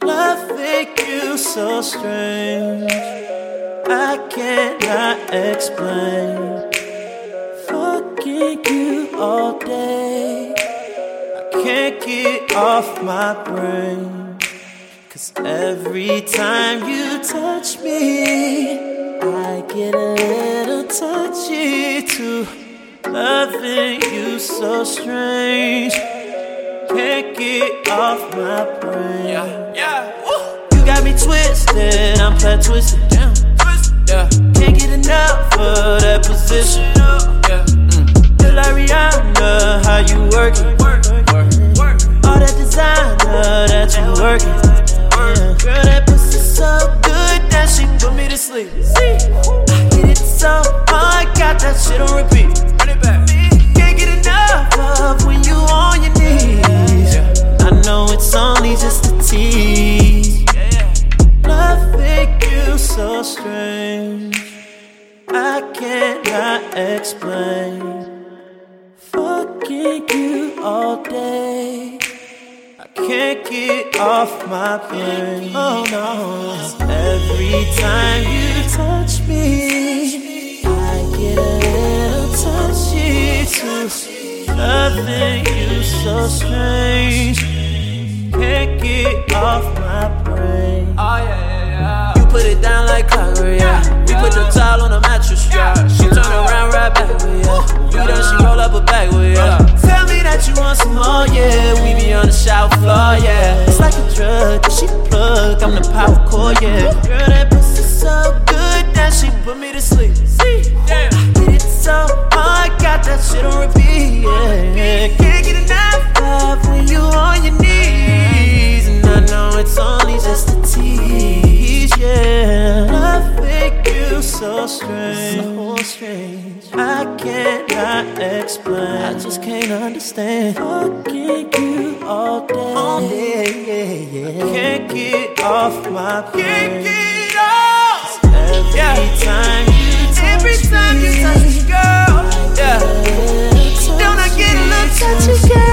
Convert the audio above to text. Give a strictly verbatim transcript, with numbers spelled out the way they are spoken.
Loving you so strange, I cannot explain. Fucking you all day, I can't get off my brain. Cause every time you touch me, I get a little touchy too. Loving you so strange, can't get off my brain. Yeah, yeah. Woo. You got me twisted, I'm flat twisted. Damn. Twist, yeah. Can't get enough of that position. Yeah. Mm. Feel like Rihanna, how you working? Work, work, work. All that designer that you working. Yeah. Girl, that pussy so good that she put me to sleep. See, I hit it so hard, got that shit on repeat. Run it back. Can't get enough of when you on your knees. I know it's only just a tease. Loving you so strange, I cannot explain. Fucking you all day, I can't get off my brain. Oh no. Every time you touch me, I get a little touchy too. Loving you so strange, can't get off my brain. Oh yeah, yeah, yeah. You put it down like clockwork, yeah. We put the towel on the mattress, yeah. She turn around right back with yeah. You done, she roll up her back with yeah. Tell me that you want some more, yeah. We be on the shower floor, yeah. It's like a drug that she plug, I'm the power cord, yeah. Girl, that pussy so good that she put me to sleep. See, Yeah. I hit it so hard, got that shit on repeat, yeah. Can't get enough of when you on your knees, and I know it's only just a tease, yeah. Loving you so strange, so strange, I cannot explain. I just can't understand. Fucking you all day, all day, yeah, yeah. I can't get off my brain. Can't get off. Every Yeah. time you touch Every time me, you touch me, girl. Yeah. don't I get a little touchy, girl?